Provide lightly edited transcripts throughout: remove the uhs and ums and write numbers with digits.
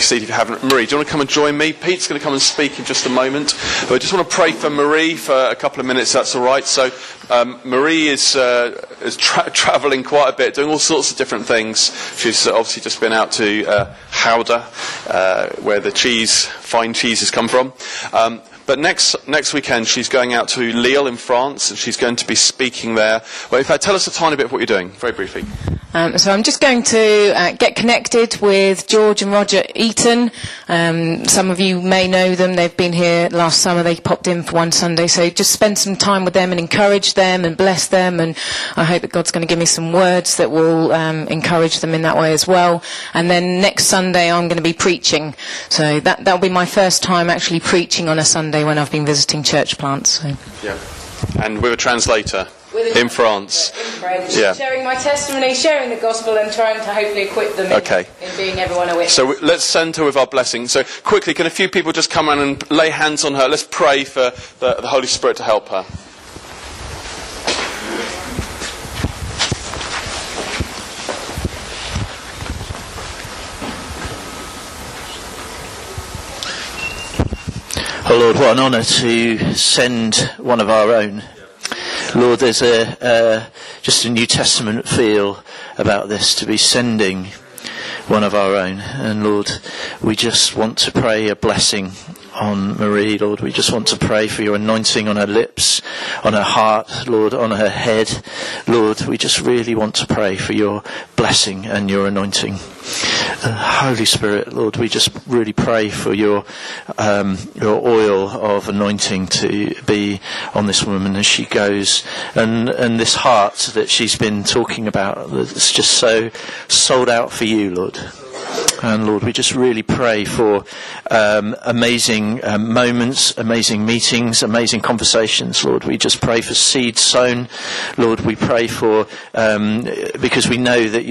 your seat if you haven't. Marie, do you want to come and join me? Pete's going to come and speak in just a moment. But I just want to pray for Marie for a couple of minutes, that's all right. So Marie is travelling quite a bit, doing all sorts of different things. She's obviously just been out to Gouda, where the fine cheeses come from. But next weekend she's going out to Lille in France, and she's going to be speaking there. Well, in fact, tell us a tiny bit of what you're doing, very briefly. So I'm just going to get connected with George and Roger Eaton. Some of you may know them. They've been here last summer. They popped in for one Sunday. So just spend some time with them and encourage them and bless them. And I hope that God's going to give me some words that will encourage them in that way as well. And then next Sunday I'm going to be preaching. So that'll be my first time actually preaching on a Sunday when I've been visiting church plants. So. Yeah. And with a translator. In France. In French. Yeah. Sharing my testimony, sharing the gospel, and trying to hopefully equip them in being everyone a witness. So let's send her with our blessing. So quickly, can a few people just come around and lay hands on her? Let's pray for the Holy Spirit to help her. Oh Lord, what an honour to send one of our own. Lord, there's just a New Testament feel about this, to be sending one of our own. And Lord, we just want to pray a blessing on Marie, Lord. We just want to pray for your anointing on her lips, on her heart, Lord, on her head. Lord, we just really want to pray for your blessing and your anointing. Holy Spirit, Lord, we just really pray for your oil of anointing to be on this woman as she goes, and this heart that she's been talking about that's just so sold out for you, Lord. And Lord, we just really pray for amazing moments, amazing meetings, amazing conversations. Lord, we just pray for seed sown. Lord, we pray for because we know that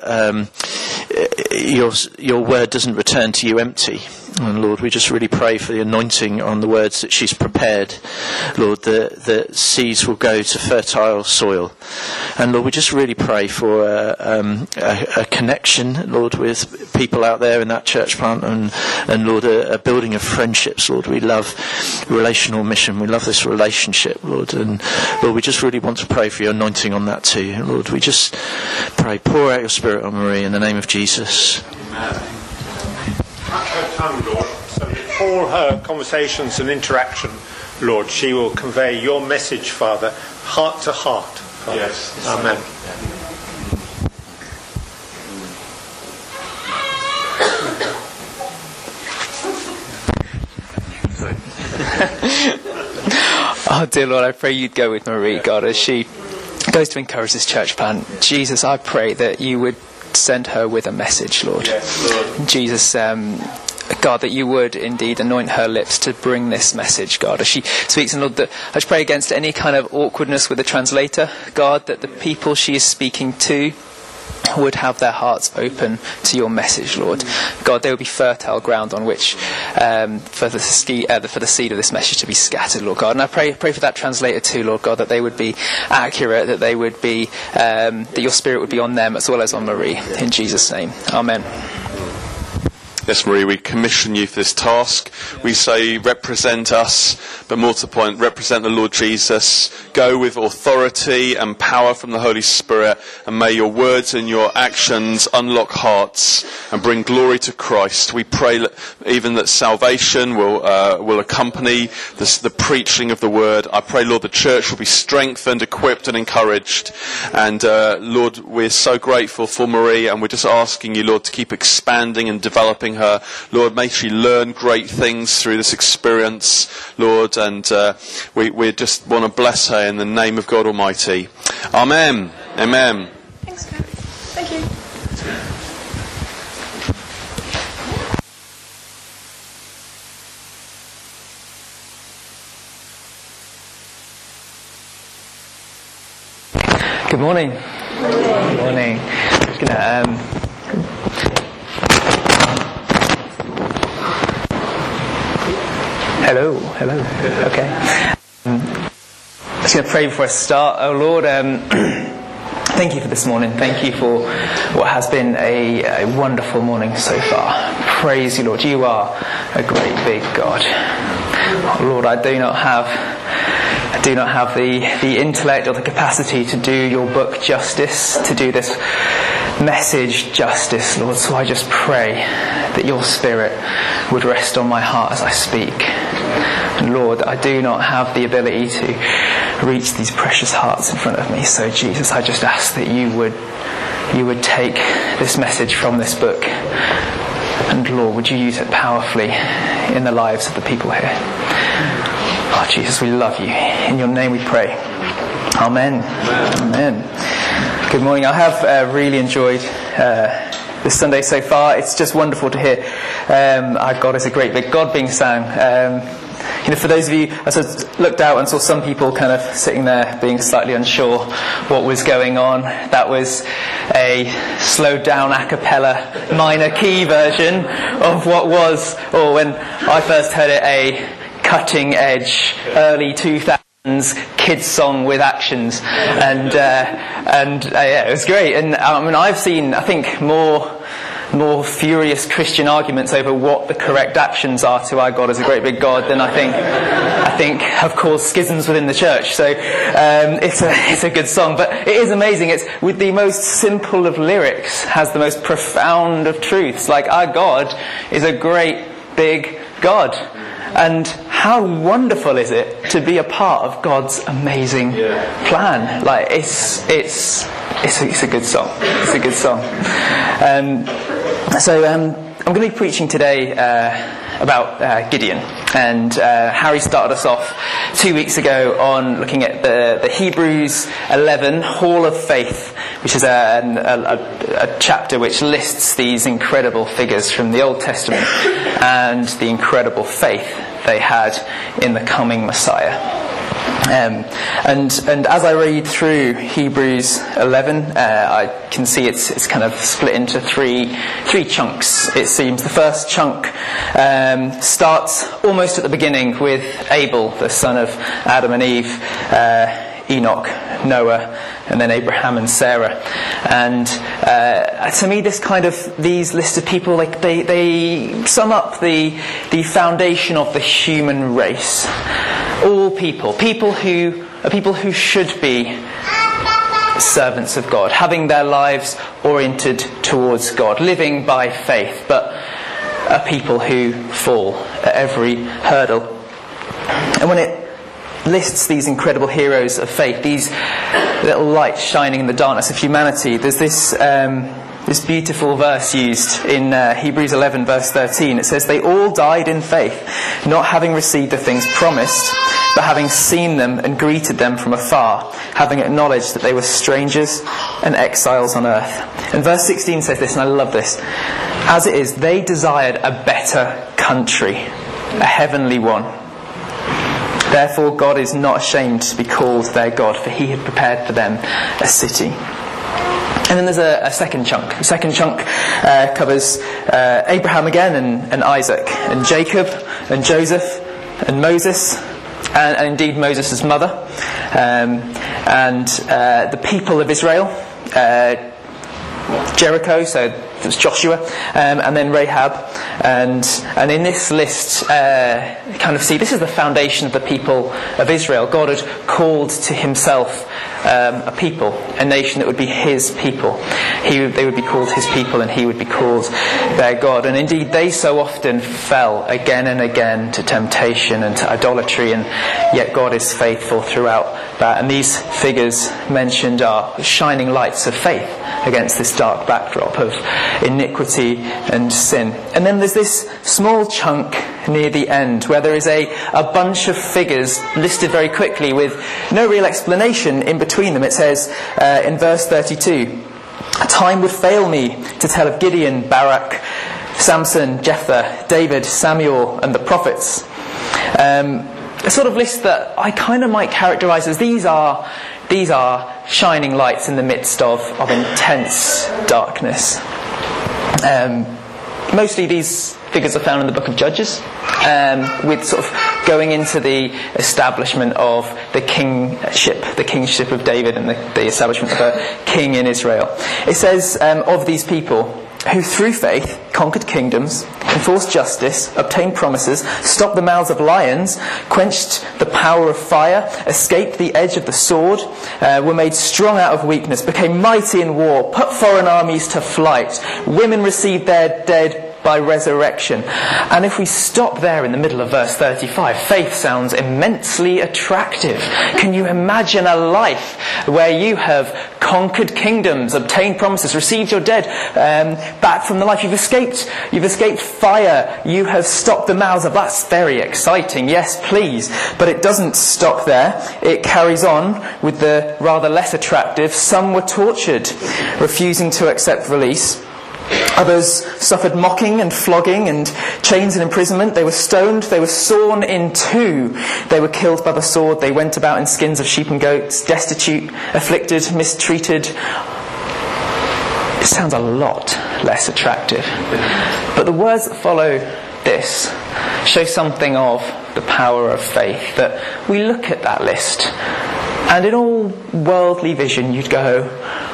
your word doesn't return to you empty. And Lord, we just really pray for the anointing on the words that she's prepared. Lord, that seeds will go to fertile soil. And Lord, we just really pray for a connection, Lord, with people out there in that church plant, and Lord, a building of friendships. Lord, we love relational mission. We love this relationship, Lord. And Lord, we just really want to pray for your anointing on that too. And Lord, we just pray, pour out your Spirit on Marie in the name of Jesus. Amen. Touch her tongue, Lord, so that in all her conversations and interaction, Lord, she will convey your message, Father, heart to heart. Father. Yes. Amen. Oh dear Lord, I pray you'd go with Marie, God, as she goes to encourage this church plant. Jesus, I pray that you would send her with a message, Lord. Yes, Lord. Jesus, God, that you would indeed anoint her lips to bring this message, God, as she speaks. And Lord, that I just pray against any kind of awkwardness with the translator, God, that the people she is speaking to would have their hearts open to your message, Lord. God, there will be fertile ground on which for the seed of this message to be scattered, Lord God. And I pray for that translator too, Lord God, that they would be accurate, that they would be that your Spirit would be on them as well as on Marie. In Jesus' name, Amen. Yes, Marie, we commission you for this task. We say, represent us, but more to the point, represent the Lord Jesus. Go with authority and power from the Holy Spirit, and may your words and your actions unlock hearts and bring glory to Christ. We pray even that salvation will accompany the preaching of the word. I pray, Lord, the church will be strengthened, equipped and encouraged. And Lord, we're so grateful for Marie, and we're just asking you, Lord, to keep expanding and developing her. Lord, may she learn great things through this experience, Lord, and we just want to bless her in the name of God Almighty. Amen. Amen. Thanks, Kat. Thank you. Good morning. Good morning. I'm just gonna Hello. Okay. I'm just going to pray before I start. Oh Lord, thank you for this morning. Thank you for what has been a wonderful morning so far. praise you, Lord. You are a great big God. Oh, Lord, I do not have the intellect or the capacity to do your book justice, to do this message justice, Lord. So I just pray that your Spirit would rest on my heart as I speak. And Lord, I do not have the ability to reach these precious hearts in front of me. So Jesus, I just ask that you would take this message from this book, and Lord, would you use it powerfully in the lives of the people here. Oh Jesus, we love you. In your name we pray. Amen. Amen. Good morning. I have really enjoyed this Sunday so far. It's just wonderful to hear our God is a great big God being sang. For those of you, I sort of looked out and saw some people kind of sitting there being slightly unsure what was going on. That was a slowed down a cappella minor key version of what was, or when I first heard it, a cutting edge early 2000s kids song with actions, and yeah, it was great. And I've seen, I think, more furious Christian arguments over what the correct actions are to our God as a great big God than I think have caused schisms within the church. So it's a good song, but it is amazing. It's with the most simple of lyrics has the most profound of truths. Like, our God is a great big God. And how wonderful is it to be a part of God's amazing plan? Like, it's a good song. It's a good song. So I'm going to be preaching today about Gideon. And Harry started us off 2 weeks ago on looking at the Hebrews 11 Hall of Faith, which is a chapter which lists these incredible figures from the Old Testament and the incredible faith they had in the coming Messiah. And as I read through Hebrews 11, I can see it's kind of split into three chunks, it seems. The first chunk starts almost at the beginning with Abel, the son of Adam and Eve, Enoch, Noah, and then Abraham and Sarah. And to me, these list of people, like they sum up the foundation of the human race. All people who should be servants of God, having their lives oriented towards God, living by faith, but are people who fall at every hurdle. And when it lists these incredible heroes of faith, these little lights shining in the darkness of humanity, there's this beautiful verse used in Hebrews 11 verse 13. It says, "They all died in faith, not having received the things promised, but having seen them and greeted them from afar, having acknowledged that they were strangers and exiles on earth." And verse 16 says this, and I love this. "As it is, they desired a better country, a heavenly one. Therefore God is not ashamed to be called their God, for he had prepared for them a city." And then there's a second chunk. The second chunk covers Abraham again, and Isaac, and Jacob, and Joseph, and Moses, and indeed Moses' mother, and the people of Israel, Jericho, so it's Joshua, and then Rahab, and in this list, kind of see this is the foundation of the people of Israel. God had called to himself a people, a nation that would be his people. They would be called his people, and he would be called their God. And indeed, they so often fell again and again to temptation and to idolatry, and yet God is faithful throughout that. And these figures mentioned are shining lights of faith against this dark backdrop of iniquity and sin. And then there's this small chunk near the end where there is a bunch of figures listed very quickly with no real explanation in between them. It says in verse 32, "Time would fail me to tell of Gideon, Barak, Samson, Jephthah, David, Samuel, and the prophets." A sort of list that I kind of might characterise as these are shining lights in the midst of intense darkness. Mostly these figures are found in the book of Judges, with sort of going into the establishment of the kingship of David, and the establishment of a king in Israel. It says of these people who through faith conquered kingdoms, enforced justice, obtained promises, stopped the mouths of lions, quenched the power of fire, escaped the edge of the sword, were made strong out of weakness, became mighty in war, put foreign armies to flight. Women received their dead by resurrection. And if we stop there in the middle of verse 35, faith sounds immensely attractive. Can you imagine a life where you have conquered kingdoms, obtained promises, received your dead back from the life? You've escaped fire. You have stopped the mouths of... That's very exciting. Yes, please. But it doesn't stop there. It carries on with the rather less attractive. Some were tortured, refusing to accept release. Others suffered mocking and flogging and chains and imprisonment. They were stoned. They were sawn in two. They were killed by the sword. They went about in skins of sheep and goats, destitute, afflicted, mistreated. It sounds a lot less attractive. But the words that follow this show something of the power of faith. That we look at that list, and in all worldly vision you'd go,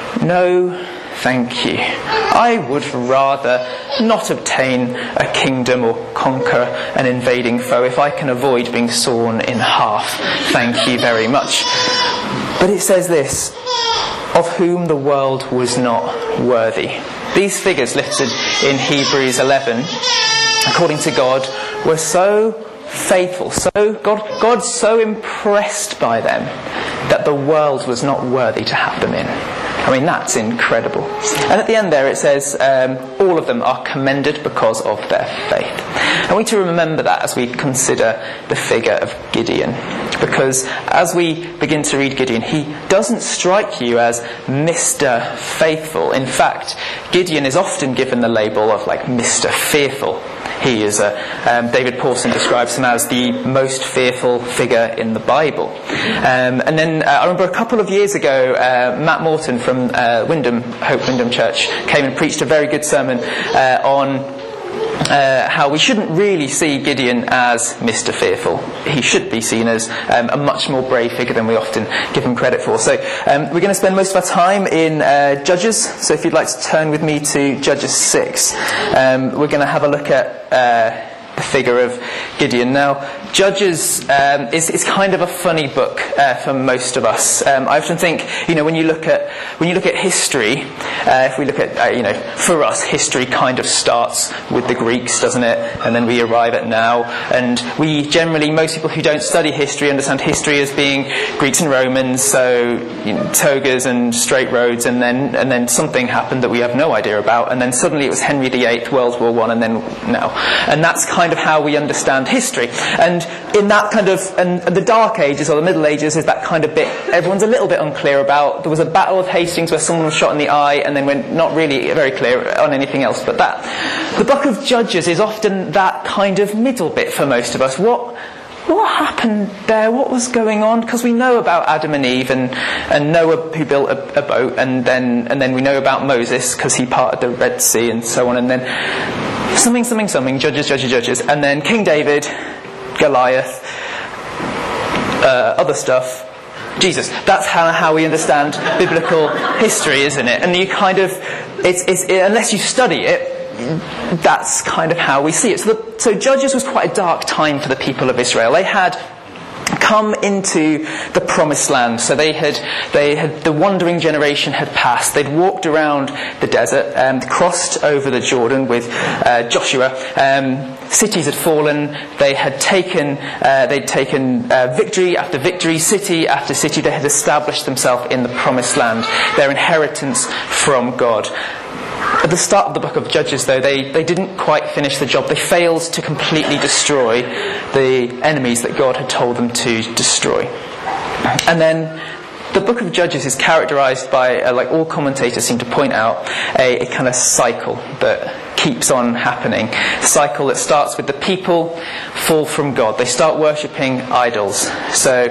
no, thank you. I would rather not obtain a kingdom or conquer an invading foe if I can avoid being sawn in half. Thank you very much. But it says this, of whom the world was not worthy. These figures listed in Hebrews 11, according to God, were so faithful, God's so impressed by them that the world was not worthy to have them in. I mean, that's incredible. And at the end there it says, all of them are commended because of their faith. And we need to remember that as we consider the figure of Gideon. Because as we begin to read Gideon, he doesn't strike you as Mr. Faithful. In fact, Gideon is often given the label of like Mr. Fearful. He is David Pawson describes him as the most fearful figure in the Bible. And then I remember a couple of years ago, Matt Morton from Hope Wyndham Church came and preached a very good sermon on how we shouldn't really see Gideon as Mr. Fearful. He should be seen as a much more brave figure than we often give him credit for. So we're going to spend most of our time in Judges. So if you'd like to turn with me to Judges 6, we're going to have a look at the figure of Gideon. Now, Judges is kind of a funny book for most of us. I often think, when you look at history, if we look at, for us, history kind of starts with the Greeks, doesn't it? And then we arrive at now. And we generally, most people who don't study history understand history as being Greeks and Romans, so togas and straight roads, and then something happened that we have no idea about, and then suddenly it was Henry VIII, World War I, and then now. And that's kind of how we understand history. And in that kind of, and the Dark Ages or the Middle Ages is that kind of bit everyone's a little bit unclear about. There was a battle of Hastings where someone was shot in the eye, and then we're not really very clear on anything else but that. The book of Judges is often that kind of middle bit for most of us. What happened there? What was going on? Because we know about Adam and Eve and Noah who built a boat, and then we know about Moses because he parted the Red Sea and so on, and then something, Judges, and then King David, Goliath, other stuff, Jesus. That's how we understand biblical history, isn't it? And you kind of, it's unless you study it, that's kind of how we see it. So Judges was quite a dark time for the people of Israel. They had come into the promised land. So they had the wandering generation had passed. They'd walked around the desert and crossed over the Jordan with Joshua. Cities had fallen. They had taken victory after victory, city after city. They had established themselves in the promised land, their inheritance from God. At the start of the book of Judges, though, they didn't quite finish the job. They failed to completely destroy the enemies that God had told them to destroy. And then the book of Judges is characterised by, like all commentators seem to point out, a kind of cycle that keeps on happening. A cycle that starts with the people fall from God. They start worshipping idols. So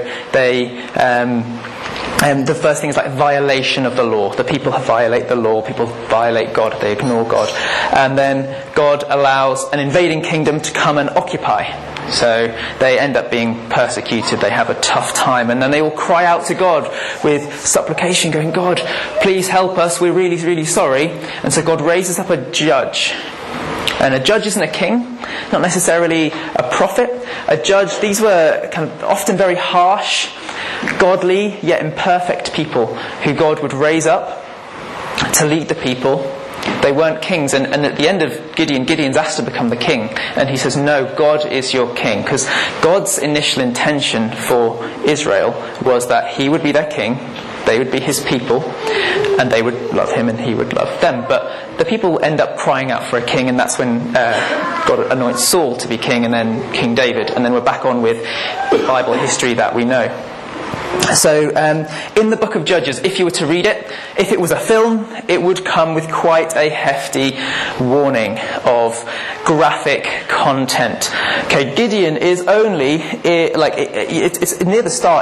the first thing is like violation of the law. The people violate the law. People violate God. They ignore God. And then God allows an invading kingdom to come and occupy. So they end up being persecuted. They have a tough time. And then they all cry out to God with supplication, going, God, please help us. We're really, really sorry. And so God raises up a judge And a judge isn't a king, not necessarily a prophet. A judge, these were kind of often very harsh, godly, yet imperfect people who God would raise up to lead the people. They weren't kings, and at the end of Gideon's asked to become the king, and he says, no, God is your king, because God's initial intention for Israel was that he would be their king, they would be his people, and they would love him and he would love them. But the people end up crying out for a king, and that's when God anoints Saul to be king, and then King David, and then we're back on with the Bible history that we know. So in the book of Judges, if you were to read it, if it was a film, it would come with quite a hefty warning of graphic content. Okay, Gideon is only it's near the start.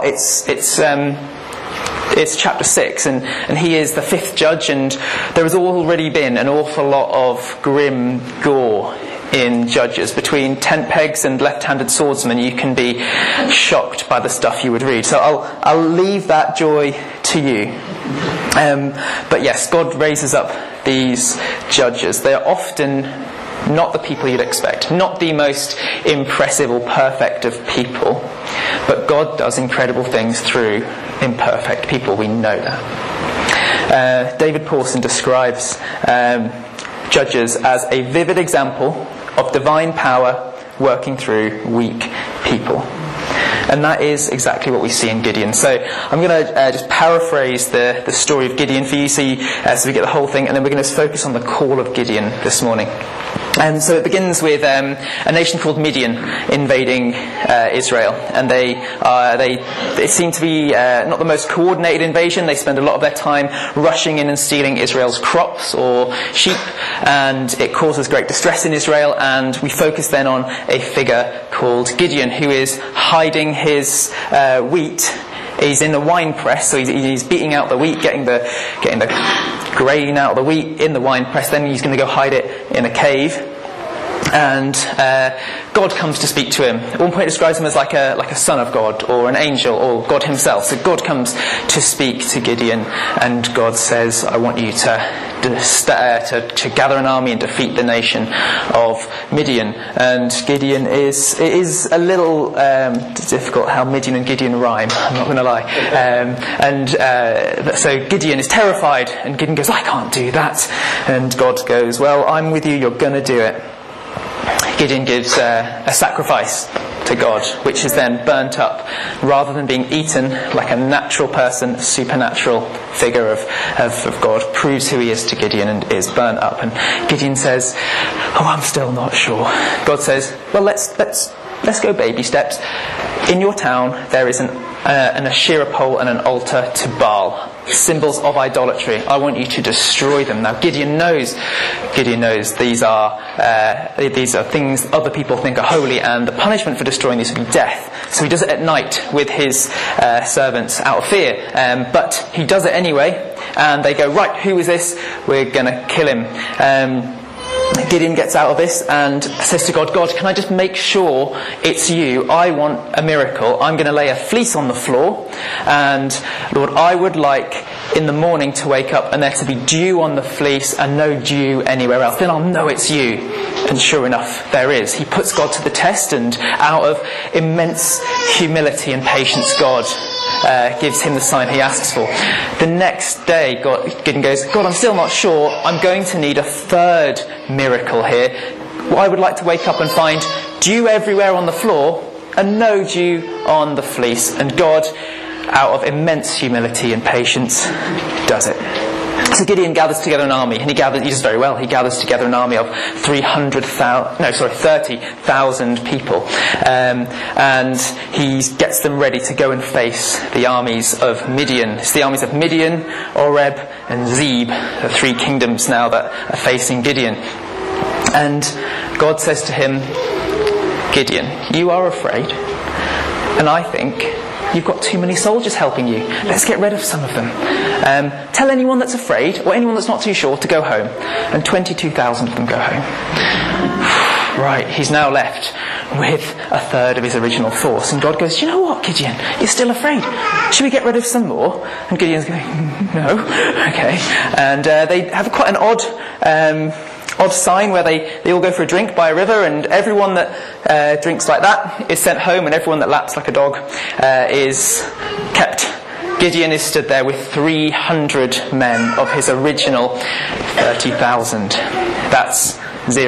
It's chapter 6, and he is the 5th judge, and there has already been an awful lot of grim gore in Judges. Between tent pegs and left-handed swordsmen, you can be shocked by the stuff you would read. So I'll leave that joy to you. But yes, God raises up these judges. They are often not the people you'd expect, not the most impressive or perfect of people, but God does incredible things through imperfect people. We know that. David Pawson describes Judges as a vivid example of divine power working through weak people. And that is exactly what we see in Gideon. So I'm going to just paraphrase the story of Gideon for you so we get the whole thing, and then we're going to focus on the call of Gideon this morning. And so it begins with a nation called Midian invading Israel, and they seem to be not the most coordinated invasion. They spend a lot of their time rushing in and stealing Israel's crops or sheep, and it causes great distress in Israel. And we focus then on a figure called Gideon, who is hiding his wheat. He's in the wine press, so he's beating out the wheat, getting the grain out of the wheat in the wine press. Then he's going to go hide it in a cave. And God comes to speak to him. At one point it describes him as like a son of God, or an angel, or God himself. So God comes to speak to Gideon, and God says, I want you to gather an army and defeat the nation of Midian. And Gideon it is a little difficult how Midian and Gideon rhyme, I'm not going to lie. So Gideon is terrified, and Gideon goes, I can't do that. And God goes, well, I'm with you, you're going to do it. Gideon gives a sacrifice to God, which is then burnt up. Rather than being eaten like a natural person, a supernatural figure of God proves who he is to Gideon and is burnt up. And Gideon says, I'm still not sure. God says, well, let's go baby steps. In your town there is an Asherah pole and an altar to Baal, symbols of idolatry. I want you to destroy them. Now Gideon knows these are things other people think are holy, and the punishment for destroying these would be death. So he does it at night with his servants out of fear. But he does it anyway, and they go, right, who is this? We're going to kill him. Gideon gets out of this and says to God, can I just make sure it's you? I want a miracle. I'm going to lay a fleece on the floor, and Lord, I would like in the morning to wake up and there to be dew on the fleece and no dew anywhere else. Then I'll know it's you. And sure enough, there is. He puts God to the test, and out of immense humility and patience, God gives him the sign he asks for. The next day, Gideon goes, God, I'm still not sure. I'm going to need a third miracle here. I would like to wake up and find dew everywhere on the floor and no dew on the fleece. And God, out of immense humility and patience, does it. So Gideon gathers together an army, and he does very well. He gathers together an army of 30,000 people, and he gets them ready to go and face the armies of Midian. It's the armies of Midian, Oreb, and Zeb, the 3 kingdoms now that are facing Gideon. And God says to him, Gideon, you are afraid, and I think you've got too many soldiers helping you. Let's get rid of some of them. Tell anyone that's afraid, or anyone that's not too sure, to go home. And 22,000 of them go home. Right, he's now left with a third of his original force. And God goes, you know what, Gideon? You're still afraid. Should we get rid of some more? And Gideon's going, no. Okay. And they have quite an odd odd sign where they all go for a drink by a river, and everyone that drinks like that is sent home, and everyone that laps like a dog is kept. Gideon is stood there with 300 men of his original 30,000. That's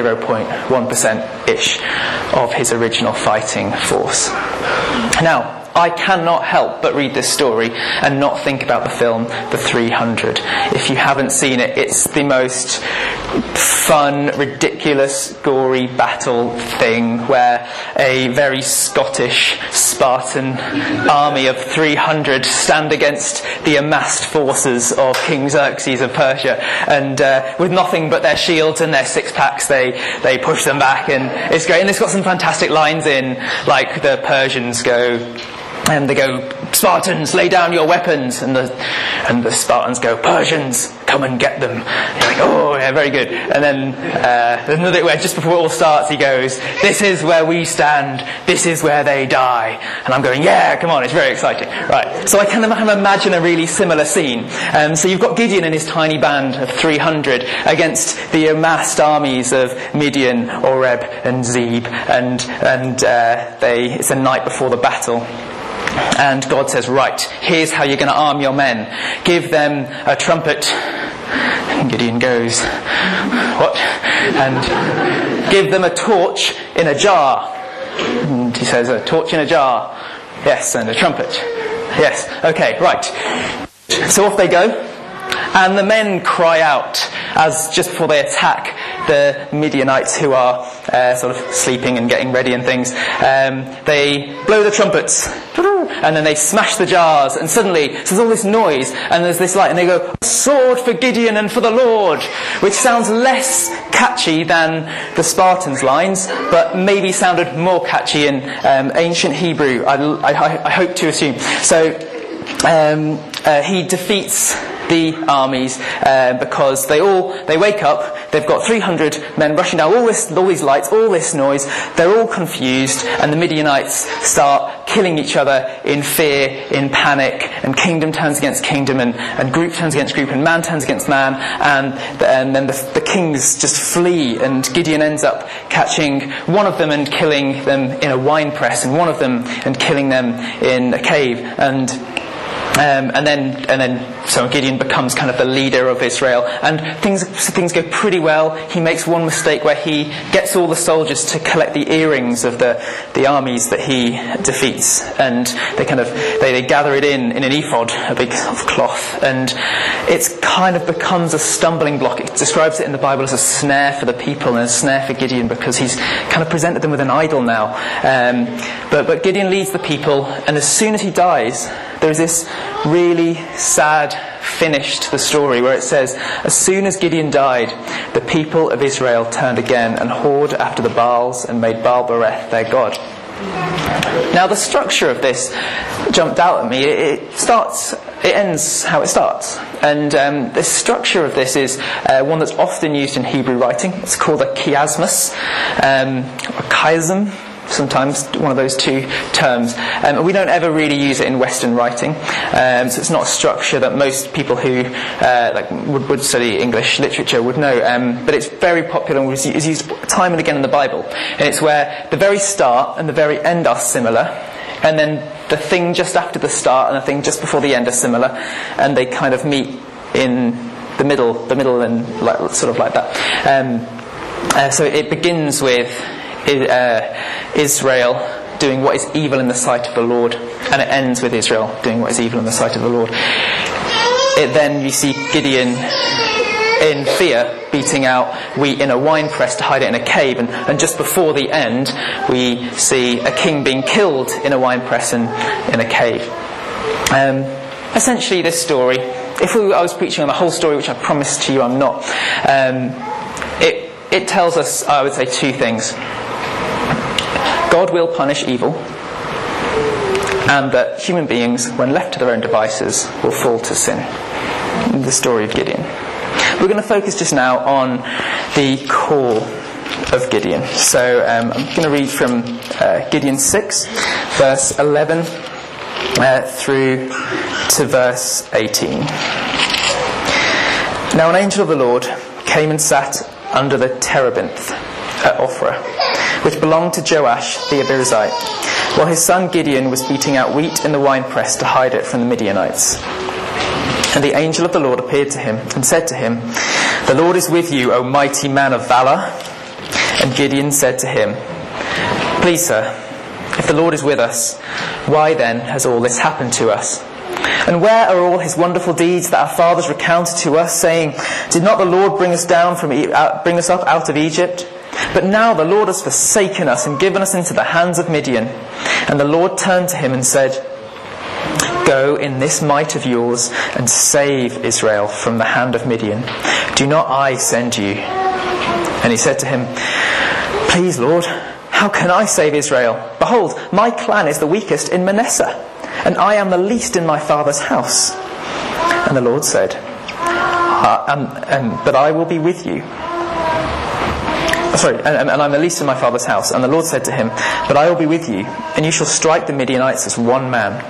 0.1%-ish of his original fighting force. Now, I cannot help but read this story and not think about the film The 300. If you haven't seen it, it's the most fun, ridiculous, gory battle thing where a very Scottish Spartan army of 300 stand against the amassed forces of King Xerxes of Persia, and with nothing but their shields and their six-packs they push them back, and it's great. And it's got some fantastic lines in, like the Persians go, and they go, "Spartans, lay down your weapons," and the Spartans go, "Persians, come and get them." You're like, oh yeah, very good. And then there's another where just before it all starts, he goes, "This is where we stand, this is where they die." And I'm going, yeah, come on, it's very exciting. Right, so I can imagine a really similar scene. So you've got Gideon and his tiny band of 300 against the amassed armies of Midian, Oreb and Zeb, and it's the night before the battle. And God says, right, here's how you're going to arm your men. Give them a trumpet. And Gideon goes, what? And give them a torch in a jar. And he says, a torch in a jar. Yes, and a trumpet. Yes, okay, right. So off they go. And the men cry out as just before they attack the Midianites, who are sort of sleeping and getting ready and things. They blow the trumpets, and then they smash the jars, and suddenly there's all this noise and there's this light, and they go, "Sword for Gideon and for the Lord," which sounds less catchy than the Spartans' lines, but maybe sounded more catchy in ancient Hebrew, I hope to assume. So he defeats the armies because they wake up, they've got 300 men rushing down, all these lights, all this noise, they're all confused, and the Midianites start killing each other in fear, in panic, and kingdom turns against kingdom, and group turns against group, and man turns against man, and then the kings just flee, and Gideon ends up catching one of them and killing them in a wine press, and one of them and killing them in a cave, and then so Gideon becomes kind of the leader of Israel, and things go pretty well. He makes one mistake where he gets all the soldiers to collect the earrings of the armies that he defeats, and they gather it in an ephod, a big cloth, and it kind of becomes a stumbling block. It describes it in the Bible as a snare for the people and a snare for Gideon, because he's kind of presented them with an idol now. But Gideon leads the people, and as soon as he dies, there's this really sad finish to the story where it says, as soon as Gideon died, the people of Israel turned again and whored after the Baals and made Baal-bereth their god. Now the structure of this jumped out at me. It ends how it starts. And the structure of this is one that's often used in Hebrew writing. It's called a chiasmus, or chiasm. Sometimes one of those two terms. We don't ever really use it in Western writing, so it's not a structure that most people who would study English literature would know, but it's very popular and is used time and again in the Bible. And it's where the very start and the very end are similar, and then the thing just after the start and the thing just before the end are similar, and they kind of meet in the middle and sort of like that. So it begins with Israel doing what is evil in the sight of the Lord, and it ends with Israel doing what is evil in the sight of the Lord. Then you see Gideon in fear beating out wheat in a wine press to hide it in a cave, and just before the end we see a king being killed in a wine press and in a cave. Essentially this story, I was preaching on the whole story, which I promised to you I'm not, it tells us, I would say, two things. God will punish evil, and that human beings, when left to their own devices, will fall to sin. The story of Gideon. We're going to focus just now on the call of Gideon. So I'm going to read from Gideon 6, verse 11 through to verse 18. Now an angel of the Lord came and sat under the terebinth at Ophrah, which belonged to Joash the Abiezrite, while his son Gideon was beating out wheat in the winepress to hide it from the Midianites. And the angel of the Lord appeared to him and said to him, "The Lord is with you, O mighty man of valour." And Gideon said to him, "Please, sir, if the Lord is with us, why then has all this happened to us? And where are all his wonderful deeds that our fathers recounted to us, saying, 'Did not the Lord bring us up out of Egypt?' But now the Lord has forsaken us and given us into the hands of Midian." And the Lord turned to him and said, "Go in this might of yours and save Israel from the hand of Midian. Do not I send you?" And he said to him, "Please, Lord, how can I save Israel? Behold, my clan is the weakest in Manasseh, and I am the least in my father's house." And the Lord said, "But I will be with you." And I'm the least in my father's house. And the Lord said to him, "But I will be with you, and you shall strike the Midianites as one man."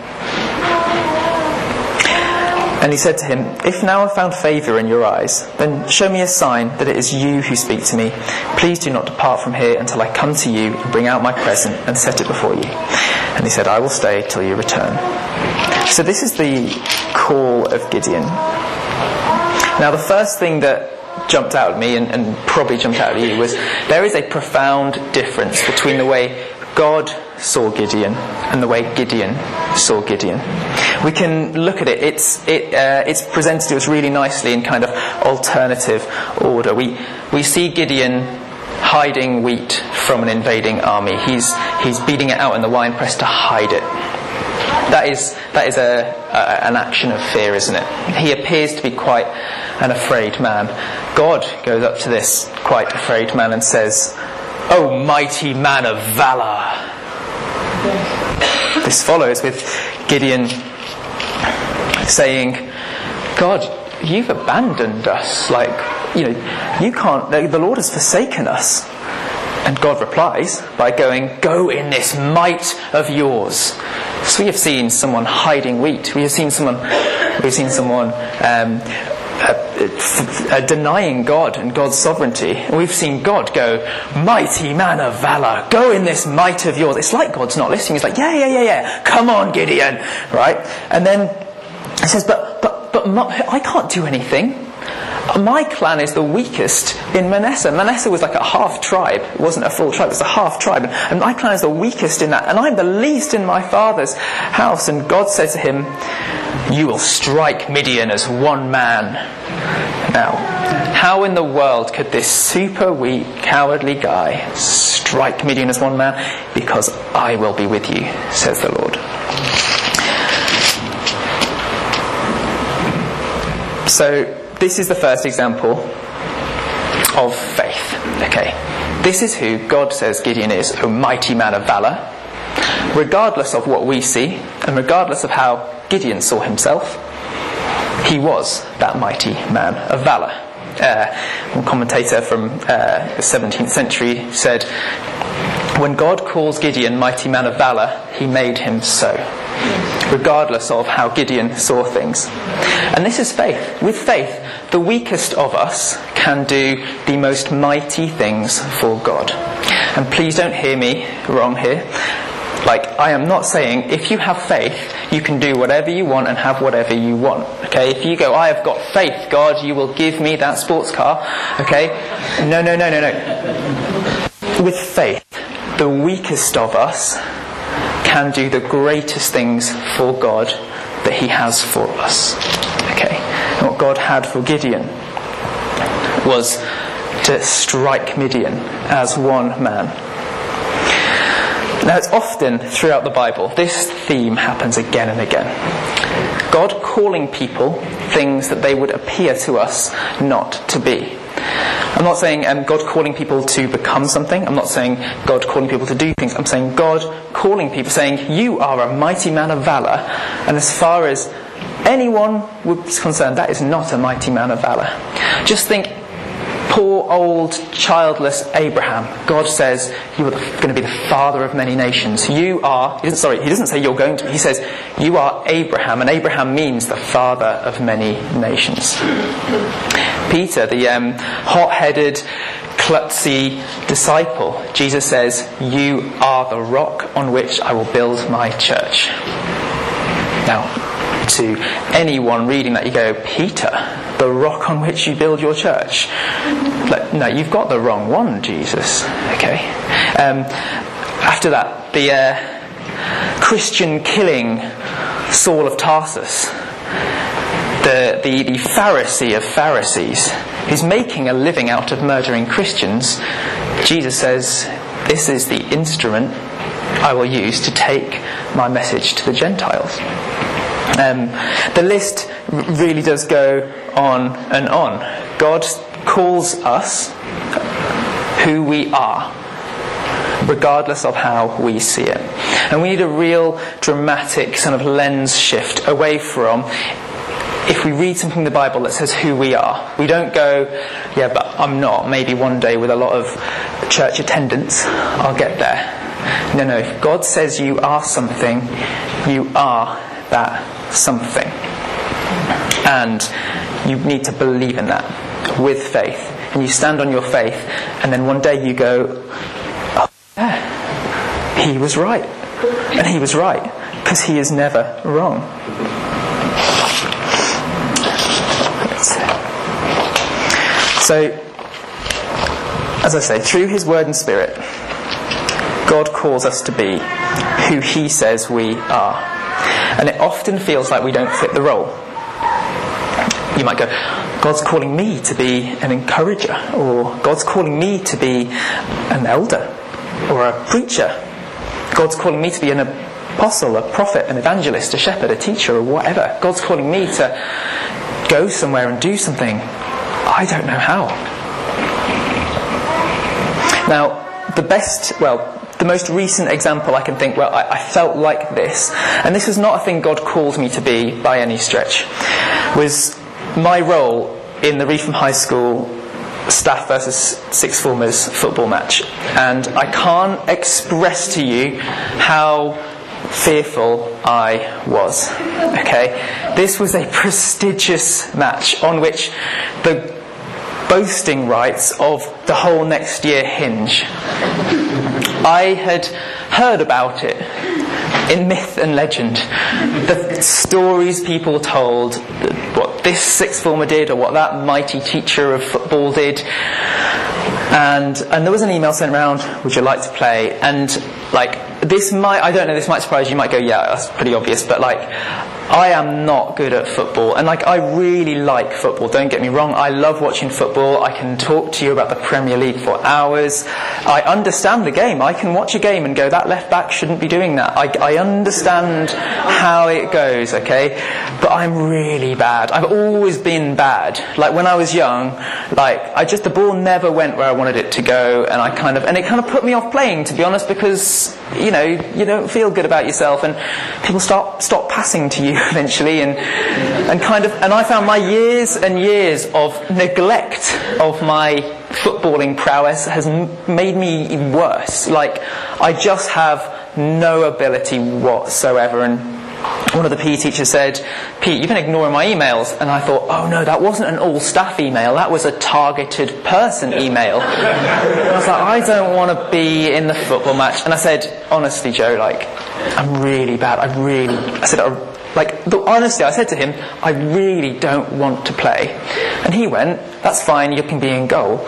And he said to him, "If now I found favour in your eyes, then show me a sign that it is you who speak to me. Please do not depart from here until I come to you and bring out my present and set it before you." And he said, "I will stay till you return." So this is the call of Gideon. Now the first thing that jumped out at me and probably jumped out at you was there is a profound difference between the way God saw Gideon and the way Gideon saw Gideon. We can look at it. It's presented to us really nicely in kind of alternative order. We see Gideon hiding wheat from an invading army. He's beating it out in the winepress to hide it. That is an action of fear, isn't it? He appears to be quite an afraid man. God goes up to this quite afraid man and says, "O mighty man of valour." This follows with Gideon saying, "God, you've abandoned us. You can't, the Lord has forsaken us." And God replies by going, "Go in this might of yours." So we have seen someone hiding wheat. We have seen someone denying God and God's sovereignty. And we've seen God go, "Mighty man of valour, go in this might of yours." It's like God's not listening. He's like, yeah, come on, Gideon, right? And then he says, but I can't do anything. My clan is the weakest in Manasseh. Manasseh was like a half tribe. It wasn't a full tribe, it was a half tribe. And my clan is the weakest in that. And I'm the least in my father's house. And God said to him, "You will strike Midian as one man." Now, how in the world could this super weak, cowardly guy strike Midian as one man? "Because I will be with you," says the Lord. So, this is the first example of faith. Okay, this is who God says Gideon is, a mighty man of valour. Regardless of what we see, and regardless of how Gideon saw himself, he was that mighty man of valour. One commentator from the 17th century said, "When God calls Gideon mighty man of valour, he made him so." Regardless of how Gideon saw things. And this is faith. With faith, the weakest of us can do the most mighty things for God. And please don't hear me wrong here. I am not saying if you have faith, you can do whatever you want and have whatever you want. Okay? If you go, "I have got faith, God, you will give me that sports car." Okay? No. With faith, the weakest of us can do the greatest things for God that he has for us. Okay? And what God had for Gideon was to strike Midian as one man. Now, it's often throughout the Bible, this theme happens again and again. God calling people things that they would appear to us not to be. I'm not saying God calling people to become something. I'm not saying God calling people to do things. I'm saying God calling people, saying, "You are a mighty man of valour." And as far as anyone was concerned, that is not a mighty man of valour. Just think poor old childless Abraham, God says you are going to be the father of many nations. You are, he doesn't say you're going to be, he says you are Abraham, and Abraham means the father of many nations. Peter, the hot-headed, klutzy disciple, Jesus says, you are the rock on which I will build my church. Now, to anyone reading that, you go, Peter, the rock on which you build your church? Like, no, you've got the wrong one, Jesus. Okay. After that, the Christian killing Saul of Tarsus, the Pharisee of Pharisees, who's making a living out of murdering Christians, Jesus says, this is the instrument I will use to take my message to the Gentiles. The list really does go on and on. God calls us who we are, regardless of how we see it. And we need a real dramatic sort of lens shift away from, if we read something in the Bible that says who we are, we don't go, yeah, but I'm not. Maybe one day with a lot of church attendance, I'll get there. No, if God says you are something, you are that something. And you need to believe in that with faith. And you stand on your faith, and then one day you go, oh, yeah, he was right. And he was right, because he is never wrong. So, as I say, through his word and spirit, God calls us to be who he says we are. And it often feels like we don't fit the role. You might go, God's calling me to be an encourager, or God's calling me to be an elder, or a preacher. God's calling me to be an apostle, a prophet, an evangelist, a shepherd, a teacher, or whatever. God's calling me to go somewhere and do something. I don't know how. Now, the most recent example I can think, I felt like this, and this was not a thing God called me to be by any stretch, was my role in the Reefham High School staff versus sixth formers football match. And I can't express to you how fearful I was. Okay? This was a prestigious match on which the boasting rights of the whole next year hinge. I had heard about it in myth and legend. The stories people told, what this sixth former did, or what that mighty teacher of football did. And there was an email sent around, would you like to play? And this might surprise you. You might go, yeah, that's pretty obvious, but I am not good at football, and I really like football, don't get me wrong. I love watching football. I can talk to you about the Premier League for hours. I understand the game. I can watch a game and go, that left back shouldn't be doing that. I understand how it goes, okay? But I'm really bad. I've always been bad. When I was young, the ball never went where I wanted it to go, and it kind of put me off playing, to be honest, because you don't feel good about yourself, and people stop passing to you eventually, and I found my years and years of neglect of my footballing prowess has made me worse. I just have no ability whatsoever. And one of the PE teachers said, Pete, you've been ignoring my emails. And I thought, oh no, that wasn't an all-staff email, that was a targeted person email. And I was like, I don't want to be in the football match. And I said, honestly, Joe, I'm really bad. Honestly, I said to him, I really don't want to play. And he went, that's fine, you can be in goal.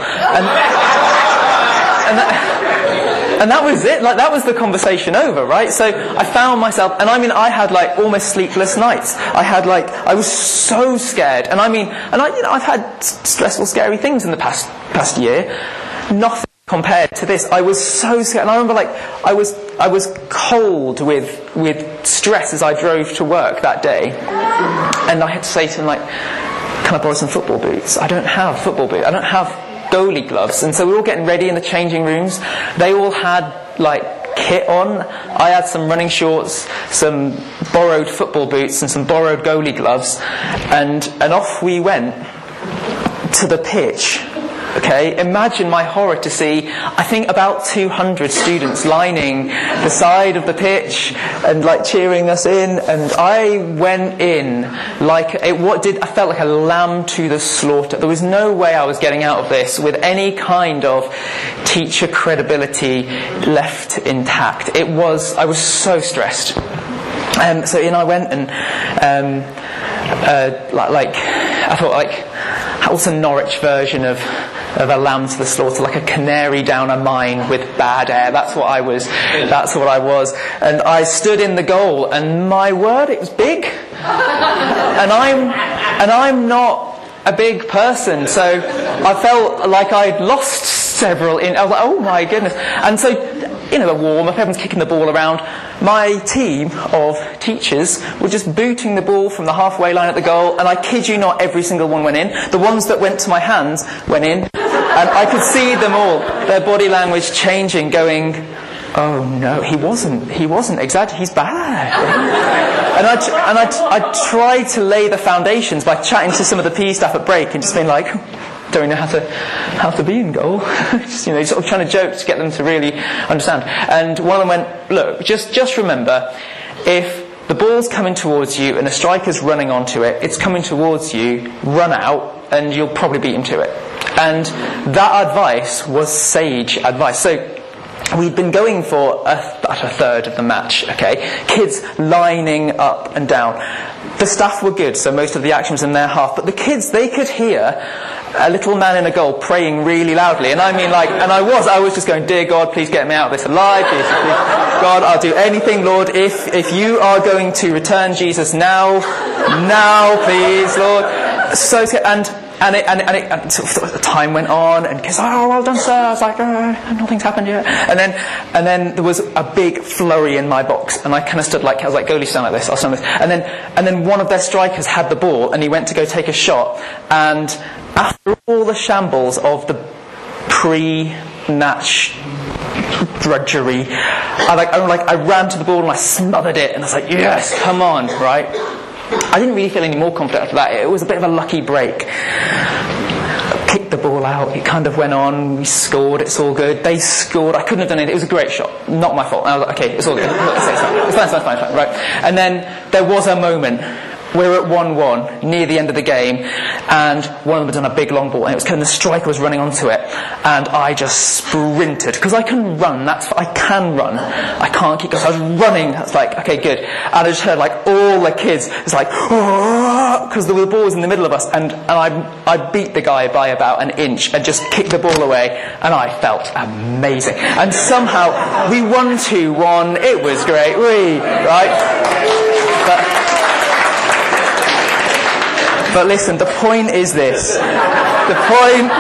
And that was it. That was the conversation over, right? So I found myself, and I had almost sleepless nights. I was so scared. I've had stressful, scary things in the past year. Nothing compared to this. I was so scared. And I remember I was cold with stress as I drove to work that day. And I had to say to him, can I borrow some football boots? I don't have football boots. I don't have goalie gloves. And so we were all getting ready in the changing rooms. They all had kit on. I had some running shorts, some borrowed football boots, and some borrowed goalie gloves. And off we went to the pitch Okay, imagine my horror to see, I think, about 200 students lining the side of the pitch and like cheering us in, and I went in like I felt like a lamb to the slaughter. There was no way I was getting out of this with any kind of teacher credibility left intact. I was so stressed. So in I went, and I thought, like, what's a Norwich version of a lamb to the slaughter? Like a canary down a mine with bad air. That's what I was. And I stood in the goal, and my word, it was big. And I'm not a big person, so I felt like I'd lost several. I was like, oh my goodness. And so, the warm-up, everyone's kicking the ball around. My team of teachers were just booting the ball from the halfway line at the goal, and I kid you not, every single one went in. The ones that went to my hands went in, and I could see them all, their body language changing, going, oh no, he wasn't exactly, he's bad. And I tried to lay the foundations by chatting to some of the PE staff at break and just being like, don't know how to be in goal. Just, sort of trying to joke to get them to really understand. And one of them went, look, just remember, if the ball's coming towards you and a striker's running onto it, it's coming towards you, run out, and you'll probably beat him to it. And that advice was sage advice. So we'd been going for about a third of the match, okay? Kids lining up and down. The staff were good, so most of the action was in their half, but the kids, they could hear a little man in a goal praying really loudly, and I mean, like, and I was just going, dear God, please get me out of this alive, please, God, I'll do anything, Lord, if you are going to return Jesus now, please, Lord. So, and time went on, and kids, oh, well done, sir. I was like, nothing's happened yet. And then there was a big flurry in my box, and I kind of stood like, I was like, goalie, stand like this, I'll stand like this. And then one of their strikers had the ball, and he went to go take a shot, and after all the shambles of the pre-match drudgery, I ran to the ball and I smothered it, and I was like, yes, come on, right? I didn't really feel any more confident after that. It was a bit of a lucky break. Kicked the ball out, it kind of went on, we scored, it's all good. They scored, I couldn't have done it, it was a great shot, not my fault. I was like, okay, it's all good, it's fine, right. And then there was a moment, we're at 1-1, near the end of the game, and one of them had done a big long ball, and it was kind of the striker was running onto it, and I just sprinted, because I can run, I can run, I can't keep going, so I was running, I was like, okay, good, and I just heard like all the kids, it's like, because the ball was in the middle of us, and I beat the guy by about an inch, and just kicked the ball away, and I felt amazing, and somehow, we won 2-1, it was great, right? But listen, the point is this. The point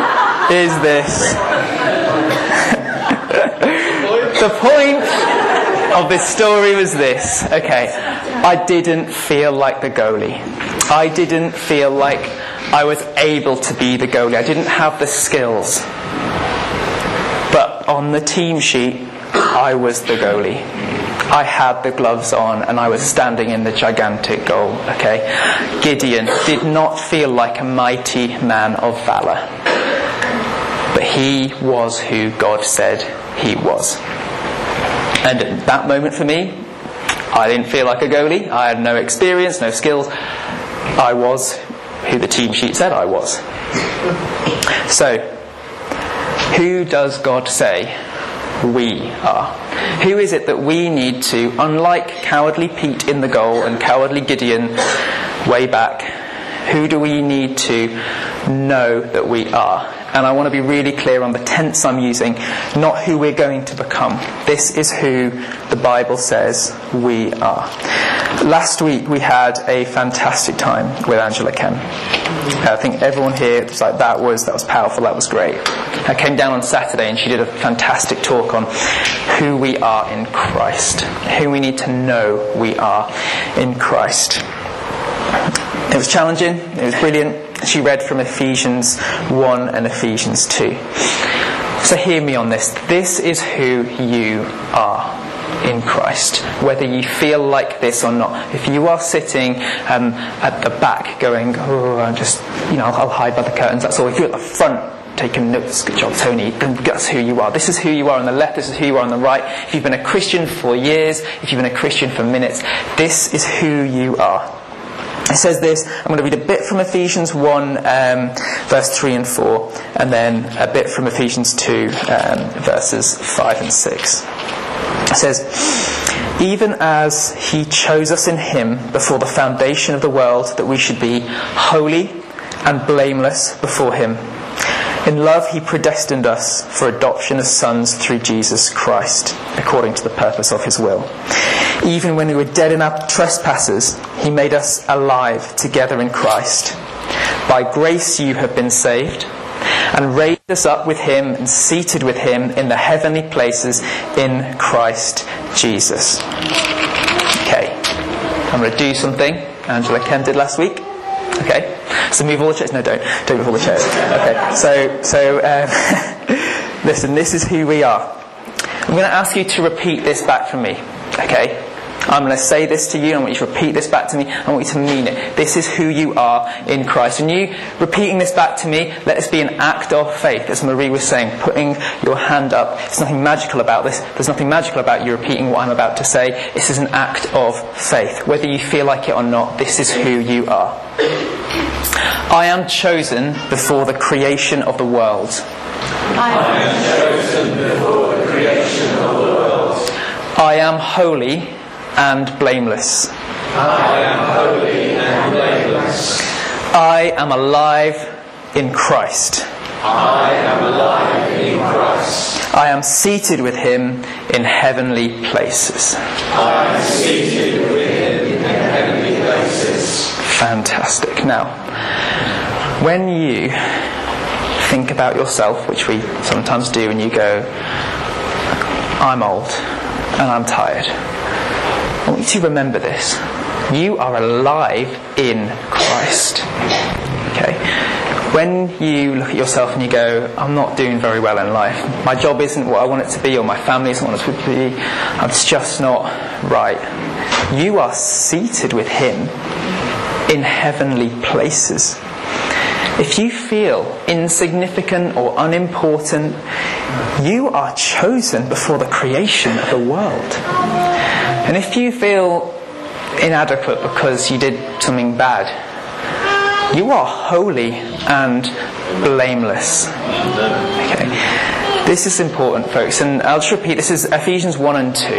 of this story was this. Okay, I didn't feel like the goalie. I didn't feel like I was able to be the goalie. I didn't have the skills. But on the team sheet, I was the goalie. I had the gloves on and I was standing in the gigantic goal, okay? Gideon did not feel like a mighty man of valour. But he was who God said he was. And at that moment for me, I didn't feel like a goalie. I had no experience, no skills. I was who the team sheet said I was. So, who does God say we are? Who is it that we need to, unlike cowardly Pete in the goal and cowardly Gideon way back, who do we need to know that we are? And I want to be really clear on the tense I'm using, not who we're going to become. This is who the Bible says we are. Last week we had a fantastic time with Angela Ken. I think everyone here was like, that was powerful, that was great. I came down on Saturday and she did a fantastic talk on who we are in Christ, who we need to know we are in Christ. It was challenging, it was brilliant. She read from Ephesians 1 and Ephesians 2. So hear me on this. This is who you are in Christ, whether you feel like this or not. If you are sitting at the back going, oh, I'll hide by the curtains, that's all. If you're at the front taken notes. Good job, Tony. That's who you are. This is who you are on the left. This is who you are on the right. If you've been a Christian for years, if you've been a Christian for minutes, this is who you are. It says this. I'm going to read a bit from Ephesians 1, verse 3 and 4, and then a bit from Ephesians 2, verses 5 and 6. It says, even as he chose us in him before the foundation of the world, that we should be holy and blameless before him. In love he predestined us for adoption as sons through Jesus Christ, according to the purpose of his will. Even when we were dead in our trespasses, he made us alive together in Christ. By grace you have been saved, and raised us up with him and seated with him in the heavenly places in Christ Jesus. Okay, I'm going to do something Angela Kemp did last week. Okay, so move all the chairs. No, don't move all the chairs. Okay, so listen, this is who we are. I'm going to ask you to repeat this back from me. Okay, I'm going to say this to you, and I want you to repeat this back to me. I want you to mean it. This is who you are in Christ. And you repeating this back to me, let this be an act of faith. As Marie was saying, putting your hand up. There's nothing magical about this. There's nothing magical about you repeating what I'm about to say. This is an act of faith. Whether you feel like it or not, this is who you are. I am chosen before the creation of the world. I am chosen before the creation of the world. I am holy and blameless. I am holy and blameless. I am alive in Christ. I am alive in Christ. I am seated with him in heavenly places. I am seated with him in heavenly places. Fantastic. Now, when you think about yourself, which we sometimes do, and you go, I'm old and I'm tired, I want you to remember this. You are alive in Christ. Okay? When you look at yourself and you go, I'm not doing very well in life. My job isn't what I want it to be, or my family isn't what it to be. It's just not right. You are seated with him in heavenly places. If you feel insignificant or unimportant, you are chosen before the creation of the world. And if you feel inadequate because you did something bad, you are holy and blameless. Okay. This is important, folks, and I'll just repeat, this is Ephesians 1 and 2.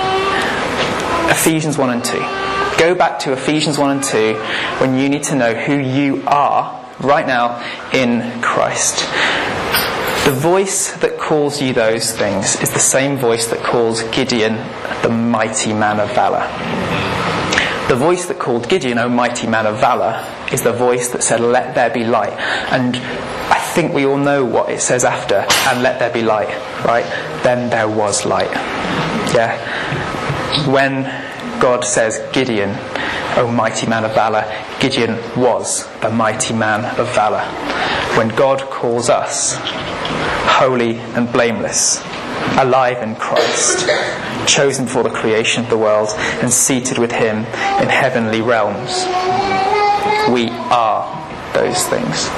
Ephesians 1 and 2. Go back to Ephesians 1 and 2 when you need to know who you are right now in Christ. The voice that calls you those things is the same voice that calls Gideon the mighty man of valour. The voice that called Gideon, O mighty man of valour, is the voice that said, let there be light. And I think we all know what it says after, and let there be light, right? Then there was light. Yeah? When God says, Gideon, O mighty man of valour, Gideon was the mighty man of valour. When God calls us holy and blameless, alive in Christ, chosen for the creation of the world, and seated with him in heavenly realms, we are those things.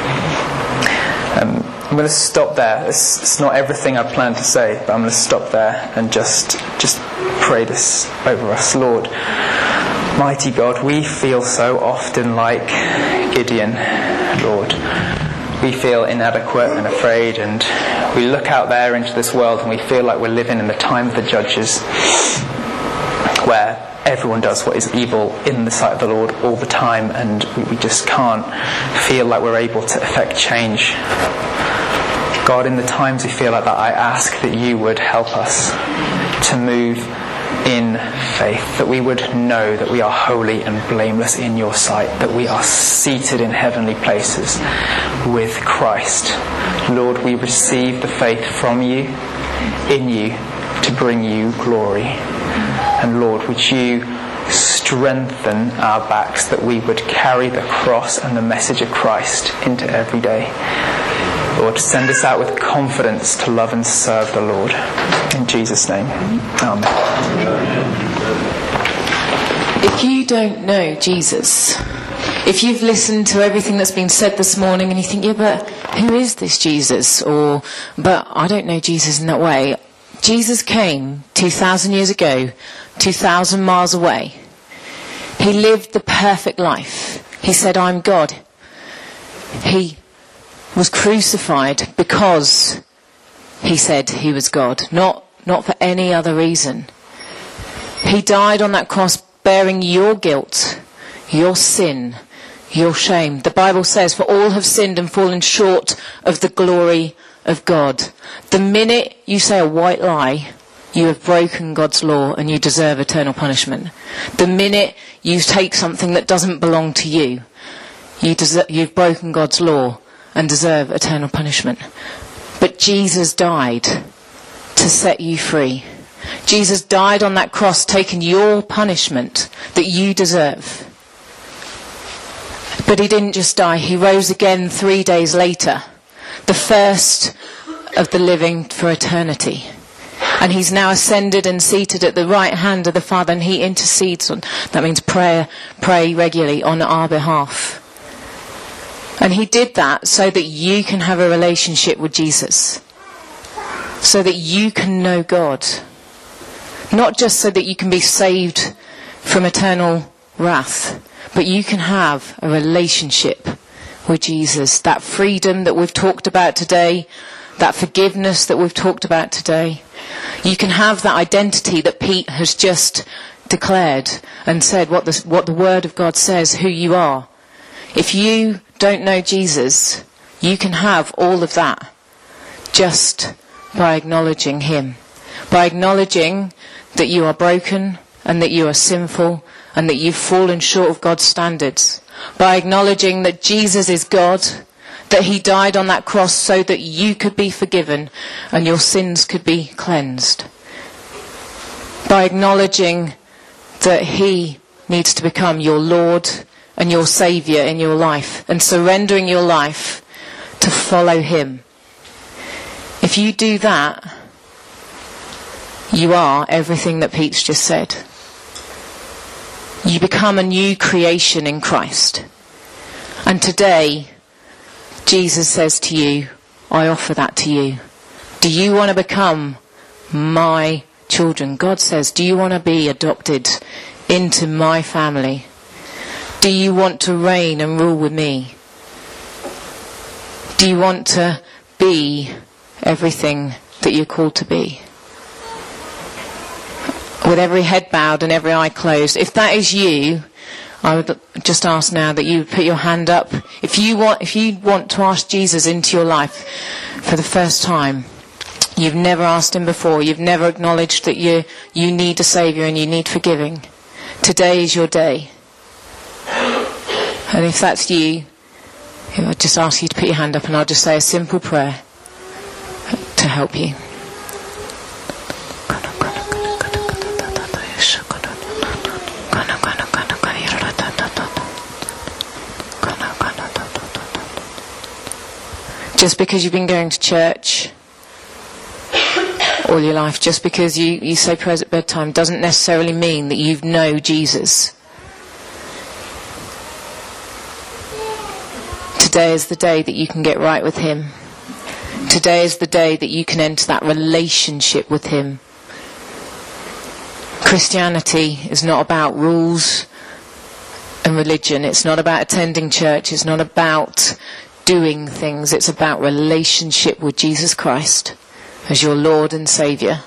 I'm going to stop there. It's not everything I planned to say, but I'm going to stop there and just pray this over us. Lord, mighty God, we feel so often like Gideon, Lord. We feel inadequate and afraid, and we look out there into this world and we feel like we're living in the time of the judges, where everyone does what is evil in the sight of the Lord all the time, and we just can't feel like we're able to effect change. God, in the times we feel like that, I ask that you would help us to move in faith, that we would know that we are holy and blameless in your sight, that we are seated in heavenly places with Christ. Lord, we receive the faith from you, in you, to bring you glory. And Lord, would you strengthen our backs, that we would carry the cross and the message of Christ into every day. Lord, send us out with confidence to love and serve the Lord. In Jesus' name, amen. If you don't know Jesus, If you've listened to everything that's been said this morning and you think, yeah, but who is this Jesus? Or, but I don't know Jesus in that way. Jesus came 2,000 years ago, 2,000 miles away. He lived the perfect life. He said, I'm God. He was crucified because he said he was God, not for any other reason. He died on that cross bearing your guilt, your sin, your shame. The Bible says, for all have sinned and fallen short of the glory of God. The minute you say a white lie, you have broken God's law and you deserve eternal punishment. The minute you take something that doesn't belong to you, you've broken God's law and deserve eternal punishment. But Jesus died to set you free. Jesus died on that cross, taking your punishment that you deserve. But he didn't just die, he rose again 3 days later, the first of the living for eternity. And he's now ascended and seated at the right hand of the Father, and he intercedes on, that means pray regularly on our behalf. And he did that so that you can have a relationship with Jesus. So that you can know God. Not just so that you can be saved from eternal wrath, but you can have a relationship with Jesus. That freedom that we've talked about today, that forgiveness that we've talked about today. You can have that identity that Pete has just declared and said what the Word of God says, who you are. If you don't know Jesus, you can have all of that just by acknowledging him. By acknowledging that you are broken and that you are sinful and that you've fallen short of God's standards. By acknowledging that Jesus is God, that he died on that cross so that you could be forgiven and your sins could be cleansed. By acknowledging that he needs to become your Lord and your Saviour in your life and surrendering your life to follow him. If you do that, you are everything that Pete's just said. You become a new creation in Christ. And today, Jesus says to you, I offer that to you. Do you want to become my children? God says, do you want to be adopted into my family? Do you want to reign and rule with me? Do you want to be everything that you're called to be? With every head bowed and every eye closed, if that is you, I would just ask now that you put your hand up. If you want to ask Jesus into your life for the first time, you've never asked him before, you've never acknowledged that you need a Saviour and you need forgiving, today is your day. And if that's you, I'll just ask you to put your hand up and I'll just say a simple prayer to help you. Just because you've been going to church all your life, just because you say prayers at bedtime, doesn't necessarily mean that you know Jesus. Today is the day that you can get right with him. Today is the day that you can enter that relationship with him. Christianity is not about rules and religion. It's not about attending church. It's not about doing things. It's about relationship with Jesus Christ as your Lord and Saviour.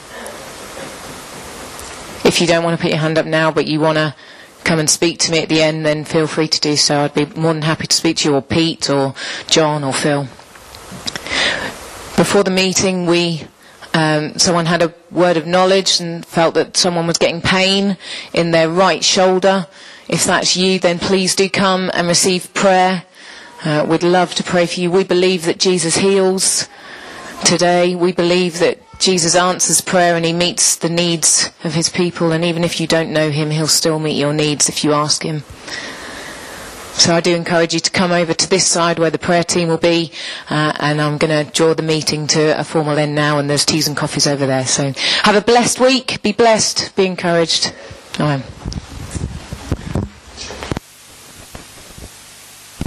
If you don't want to put your hand up now, but you want to come and speak to me at the end, then feel free to do so. I'd be more than happy to speak to you, or Pete, or John, or Phil. Before the meeting, someone had a word of knowledge and felt that someone was getting pain in their right shoulder. If that's you, then please do come and receive prayer. We'd love to pray for you. We believe that Jesus heals today. We believe that Jesus answers prayer and he meets the needs of his people. And even if you don't know him, he'll still meet your needs if you ask him. So I do encourage you to come over to this side where the prayer team will be. And I'm going to draw the meeting to a formal end now. And there's teas and coffees over there. So have a blessed week. Be blessed. Be encouraged. Amen.